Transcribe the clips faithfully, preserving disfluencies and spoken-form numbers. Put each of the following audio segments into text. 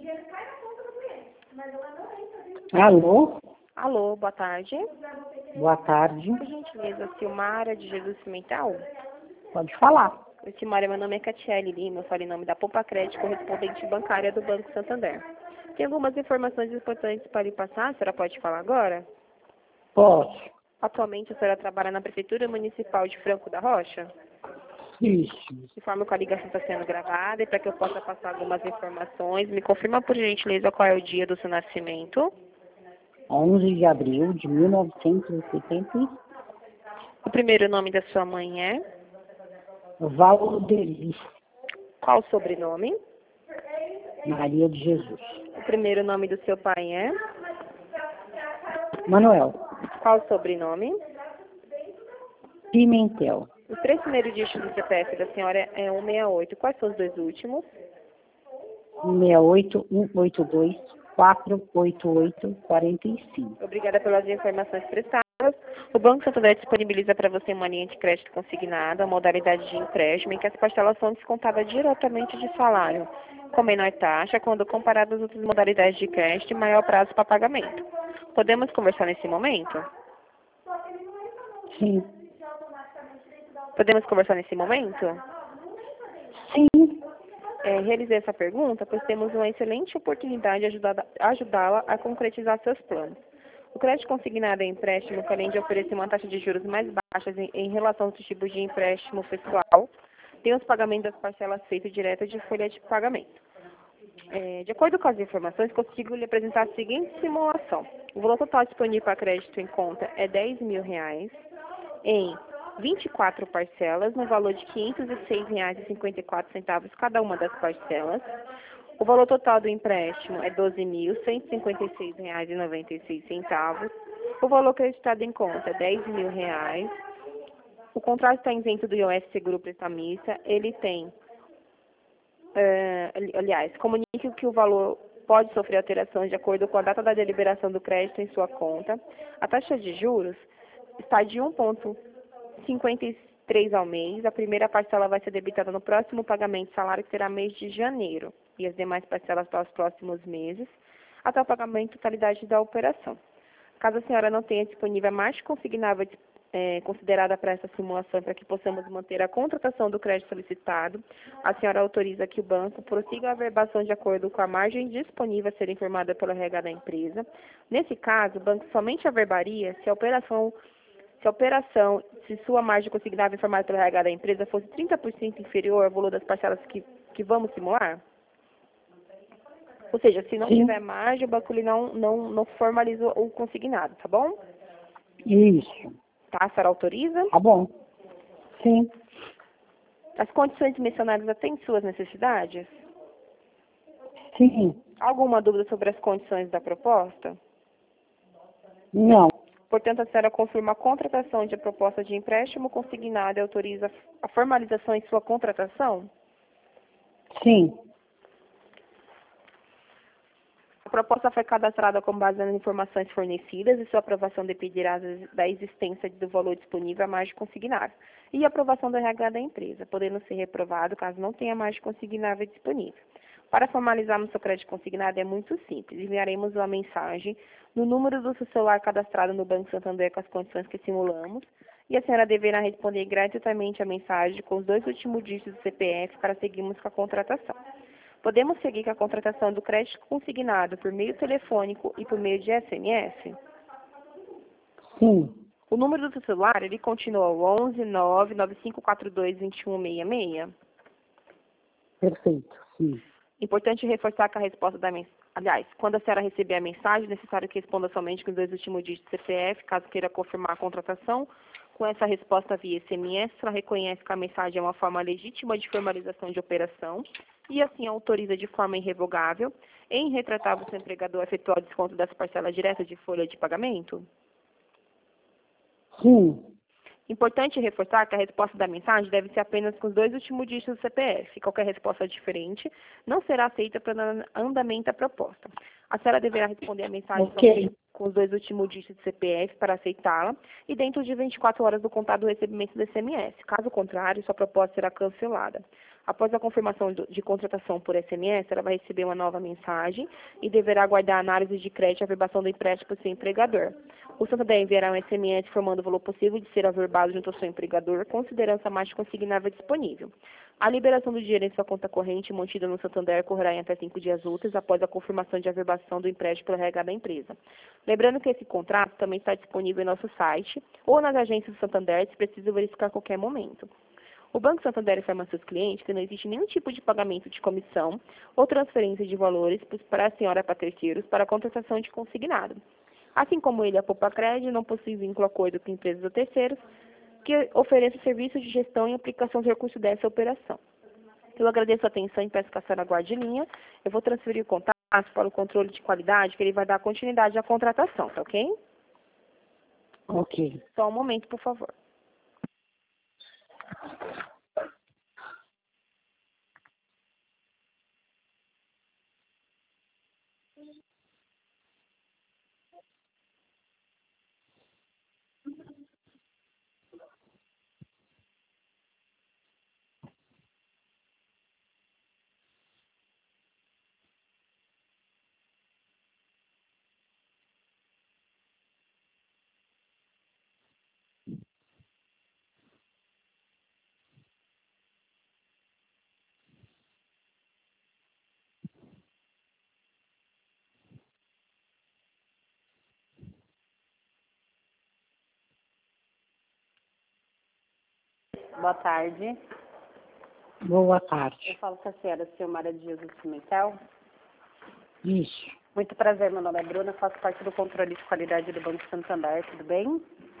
Alô? Alô, boa tarde. Boa tarde. Por gentileza, Silmara de Jesus Cimental? Pode falar. Oi, Silmara, meu nome é Catiele Lima, eu falo em nome da Poupa Crédito, correspondente bancária do Banco Santander. Tem algumas informações importantes para lhe passar, a senhora pode falar agora? Posso. Atualmente a senhora trabalha na Prefeitura Municipal de Franco da Rocha? Isso. Informo que a ligação está sendo gravada e para que eu possa passar algumas informações, me confirma por gentileza qual é o dia do seu nascimento? onze de abril de mil novecentos e setenta. O primeiro nome da sua mãe é? Valdeli Qual o sobrenome? Maria de Jesus. O primeiro nome do seu pai é? Manuel Qual o sobrenome? Pimentel. Os três primeiros dígitos do C P F da senhora é cento e sessenta e oito. Quais são os dois últimos? um seis oito, um oito dois, quatro oito oito, quatro cinco. Obrigada pelas informações prestadas. O Banco Santander disponibiliza para você uma linha de crédito consignada, modalidade de empréstimo, em que as parcelas são descontadas diretamente de salário, com menor taxa, quando comparado às outras modalidades de crédito e maior prazo para pagamento. Podemos conversar nesse momento? Sim. Podemos conversar nesse momento? Sim. É, realizei essa pergunta, pois temos uma excelente oportunidade de ajudar- ajudá-la a concretizar seus planos. O crédito consignado é empréstimo que, além de oferecer uma taxa de juros mais baixas em, em relação aos tipos de empréstimo pessoal, tem os pagamentos das parcelas feitos direto de folha de pagamento. É, de acordo com as informações, consigo lhe apresentar a seguinte simulação. O valor total disponível para crédito em conta é dez mil reais em vinte e quatro parcelas, no valor de quinhentos e seis reais e cinquenta e quatro centavos cada uma das parcelas. O valor total do empréstimo é doze mil cento e cinquenta e seis reais e noventa e seis centavos. O valor acreditado em conta é dez mil reais. O contrato está isento do I O S Seguro Prestamista. Ele tem, eh, ali- aliás, comunique que o valor pode sofrer alterações de acordo com a data da deliberação do crédito em sua conta. A taxa de juros está de um vírgula cinquenta e três ao mês. A primeira parcela vai ser debitada no próximo pagamento de salário, que será mês de janeiro, e as demais parcelas para os próximos meses, até o pagamento totalidade da operação. Caso a senhora não tenha disponível a margem consignável eh, considerada para essa simulação, para que possamos manter a contratação do crédito solicitado, a senhora autoriza que o banco prossiga a averbação de acordo com a margem disponível a ser informada pelo R H da empresa. Nesse caso, o banco somente averbaria se a operação Se a operação, se sua margem consignável informada pelo R H da empresa fosse trinta por cento inferior ao valor das parcelas que, que vamos simular? Ou seja, se não Sim. tiver margem, o banco ele não, não, não formaliza o consignado, tá bom? Isso. Tá? A senhora autoriza? Tá bom. Sim. As condições mencionadas atendem suas necessidades? Sim. Alguma dúvida sobre as condições da proposta? Não. Portanto, a senhora confirma a contratação de proposta de empréstimo consignado e autoriza a formalização em sua contratação? Sim. A proposta foi cadastrada com base nas informações fornecidas e sua aprovação dependerá da existência do valor disponível à margem consignável e a aprovação do R H da empresa, podendo ser reprovado caso não tenha margem consignável disponível. Para formalizarmos seu crédito consignado é muito simples. Enviaremos uma mensagem no número do seu celular cadastrado no Banco Santander com as condições que simulamos e a senhora deverá responder gratuitamente a mensagem com os dois últimos dígitos do C P F para seguirmos com a contratação. Podemos seguir com a contratação do crédito consignado por meio telefônico e por meio de S M S? Sim. O número do seu celular, ele continua o onze nove nove cinco quatro dois dois um seis seis? Perfeito. Sim. Importante reforçar que a resposta da mensagem, aliás, quando a senhora receber a mensagem, é necessário que responda somente com os dois últimos dígitos do C P F, caso queira confirmar a contratação. Com essa resposta via S M S, ela reconhece que a mensagem é uma forma legítima de formalização de operação e assim autoriza de forma irrevogável, em retratável seu empregador, a efetuar o desconto das parcelas diretas de folha de pagamento? Sim. Importante reforçar que a resposta da mensagem deve ser apenas com os dois últimos dígitos do C P F. Qualquer resposta diferente não será aceita para andamento da proposta. A senhora deverá responder a mensagem Ok. somente com os dois últimos dígitos do C P F para aceitá-la e dentro de vinte e quatro horas do contado do recebimento do S M S. Caso contrário, sua proposta será cancelada. Após a confirmação do- de contratação por S M S, ela vai receber uma nova mensagem e deverá aguardar a análise de crédito e averbação do empréstimo por seu empregador. O Santander enviará um S M S informando o valor possível de ser averbado junto ao seu empregador, considerando a margem consignável disponível. A liberação do dinheiro em sua conta corrente mantida no Santander ocorrerá em até cinco dias úteis após a confirmação de averbação do empréstimo pelo R H da empresa. Lembrando que esse contrato também está disponível em nosso site ou nas agências do Santander, se precisa verificar a qualquer momento. O Banco Santander informa a seus clientes que não existe nenhum tipo de pagamento de comissão ou transferência de valores para a senhora para terceiros para a contratação de consignado. Assim como ele, a Poupa Crédito não possui vínculo acordo com empresas ou terceiros que ofereçam serviços de gestão e aplicação de recursos dessa operação. Eu agradeço a atenção e peço que a senhora aguarde em linha. Eu vou transferir o contato para o controle de qualidade, que ele vai dar continuidade à contratação, tá ok? Ok. Só um momento, por favor. Boa tarde. Boa Eu tarde. falo com a senhora Silmara de Jesus Pimentel. Isso. Muito prazer, meu nome é Bruna, faço parte do controle de qualidade do Banco Santander, tudo bem?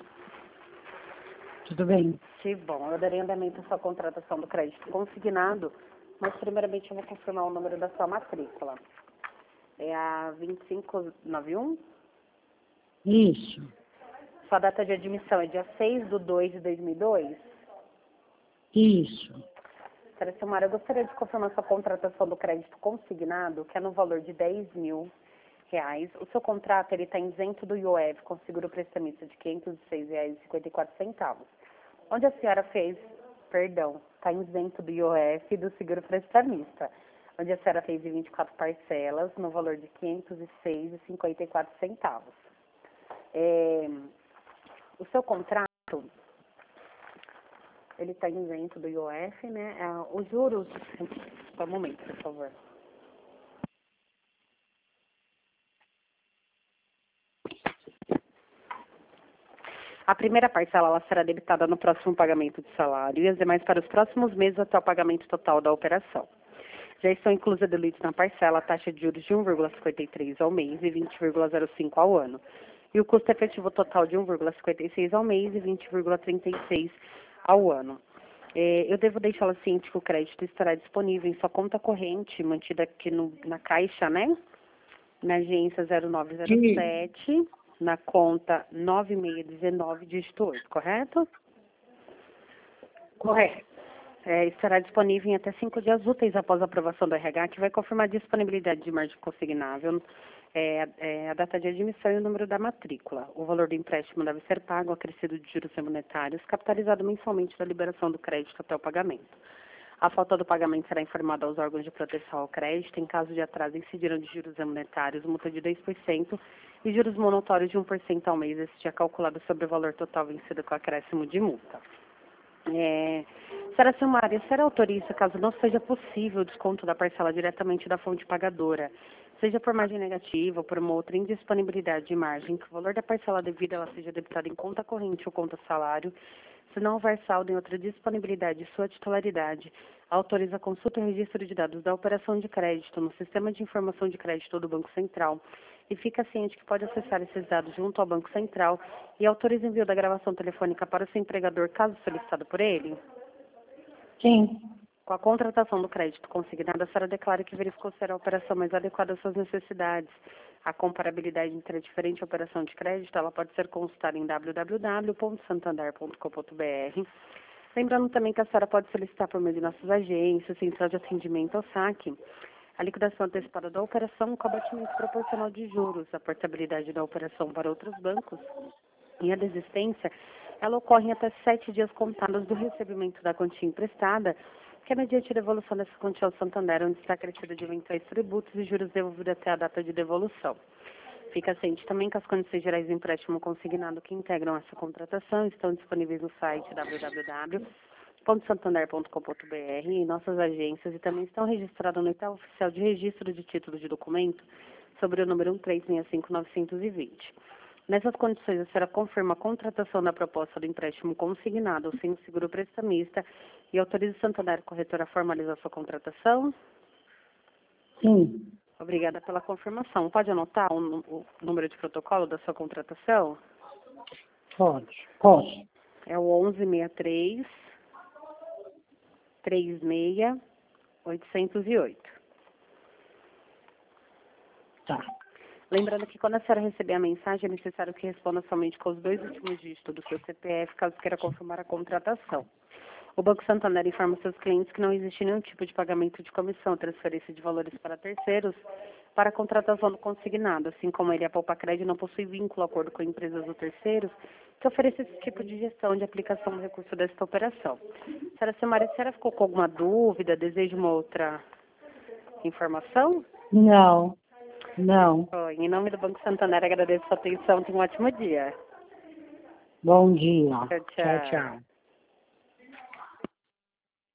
Tudo bem? Que bom, eu darei andamento à sua contratação do crédito consignado, mas primeiramente eu vou confirmar o número da sua matrícula. É a vinte e cinco noventa e um? Isso. Sua data de admissão é dia seis de dois de dois mil e dois? Isso. Senhora Silmara, eu gostaria de confirmar sua contratação do crédito consignado, que é no valor de dez mil reais. O seu contrato ele está isento do I O F com seguro prestamista de quinhentos e seis reais e cinquenta e quatro centavos. Onde a senhora fez, perdão, está isento do I O F e do seguro prestamista, onde a senhora fez em vinte e quatro parcelas no valor de quinhentos e seis reais e cinquenta e quatro centavos. É, o seu contrato ele está isento do I O F, né? Ah, os juros... Só um momento, por favor. A primeira parcela ela será debitada no próximo pagamento de salário e as demais para os próximos meses até o pagamento total da operação. Já estão inclusas diluídos na parcela a taxa de juros de um vírgula cinquenta e três ao mês e vinte vírgula zero cinco ao ano. E o custo efetivo total de um vírgula cinquenta e seis ao mês e vinte vírgula trinta e seis ao ano. É, eu devo deixá-la ciente que o crédito estará disponível em sua conta corrente, mantida aqui no, na Caixa, né? Na agência zero nove zero sete, na conta nove seis um nove, dígito oito, correto? Correto. É, estará disponível em até cinco dias úteis após a aprovação do R H, que vai confirmar a disponibilidade de margem consignável, é, é, a data de admissão e o número da matrícula. O valor do empréstimo deve ser pago, acrescido de juros monetários, capitalizado mensalmente da liberação do crédito até o pagamento. A falta do pagamento será informada aos órgãos de proteção ao crédito. Em caso de atraso, incidirão de juros monetários, multa de dois por cento e juros monotórios de um por cento ao mês, este é calculado sobre o valor total vencido com acréscimo de multa. É, Senhora Silmara, a senhora autoriza, caso não seja possível o desconto da parcela diretamente da fonte pagadora, seja por margem negativa ou por uma outra indisponibilidade de margem, que o valor da parcela devida ela seja debitada em conta corrente ou conta salário, se não houver saldo em outra disponibilidade de sua titularidade, autoriza a consulta e registro de dados da operação de crédito no Sistema de Informação de Crédito do Banco Central e fica ciente que pode acessar esses dados junto ao Banco Central e autoriza o envio da gravação telefônica para o seu empregador, caso solicitado por ele. Sim. Com a contratação do crédito consignado, a senhora declara que verificou ser a operação mais adequada às suas necessidades. A comparabilidade entre a diferente operação de crédito, ela pode ser consultada em w w w ponto santander ponto com ponto b r. Lembrando também que a senhora pode solicitar por meio de nossas agências, central de atendimento ao saque, a liquidação antecipada da operação com abatimento proporcional de juros, a portabilidade da operação para outros bancos e a desistência, ela ocorre em até sete dias contados do recebimento da quantia emprestada que é mediante devolução dessa quantia ao Santander, onde está acrescido de eventuais tributos e juros devolvidos até a data de devolução. Fica ciente também que as condições gerais do empréstimo consignado que integram essa contratação estão disponíveis no site w w w ponto santander ponto com ponto b r em nossas agências e também estão registradas no edital oficial de registro de título de documento sobre o número um três seis cinco nove dois zero. Nessas condições, a senhora confirma a contratação da proposta do empréstimo consignado sem o seguro prestamista e autoriza o Santander Corretor a formalizar sua contratação? Sim. Obrigada pela confirmação. Pode anotar o, o número de protocolo da sua contratação? Pode. Pode. É o onze sessenta e três, trinta e seis, oitocentos e oito. Tá. Lembrando que quando a senhora receber a mensagem, é necessário que responda somente com os dois últimos dígitos do seu C P F, caso queira confirmar a contratação. O Banco Santander informa seus clientes que não existe nenhum tipo de pagamento de comissão, transferência de valores para terceiros para a contratação do consignado, assim como ele, a Poupa Crédito, não possui vínculo, acordo com empresas ou terceiros que ofereça esse tipo de gestão de aplicação do recurso desta operação. Senhora Silmara, a senhora ficou com alguma dúvida, deseja uma outra informação? Não. Não. Oi, em nome do Banco Santander, agradeço a sua atenção. Tenha um ótimo dia. Bom dia. Tchau, tchau. Tchau, tchau.